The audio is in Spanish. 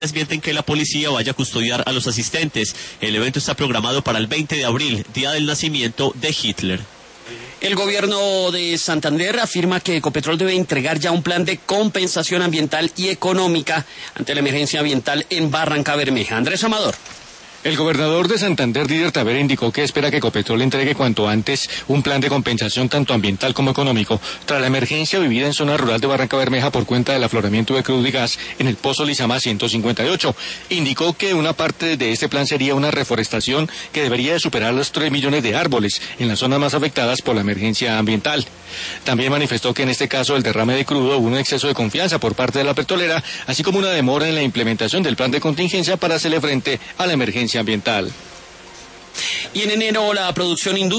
desmienten que la policía vaya a custodiar a los asistentes. El evento está programado para el 20 de abril, día del nacimiento de Hitler. El gobierno de Santander afirma que Ecopetrol debe entregar ya un plan de compensación ambiental y económica ante la emergencia ambiental en Barrancabermeja. Andrés Amador. El gobernador de Santander, Didier Tavera, indicó que espera que Ecopetrol entregue cuanto antes un plan de compensación tanto ambiental como económico tras la emergencia vivida en zona rural de Barrancabermeja por cuenta del afloramiento de crudo y gas en el Pozo Lizama 158. Indicó que una parte de este plan sería una reforestación que debería de superar los 3 millones de árboles en las zonas más afectadas por la emergencia ambiental. También manifestó que en este caso el derrame de crudo hubo un exceso de confianza por parte de la petrolera, así como una demora en la implementación del plan de contingencia para hacerle frente a la emergencia ambiental. Y en enero la producción industrial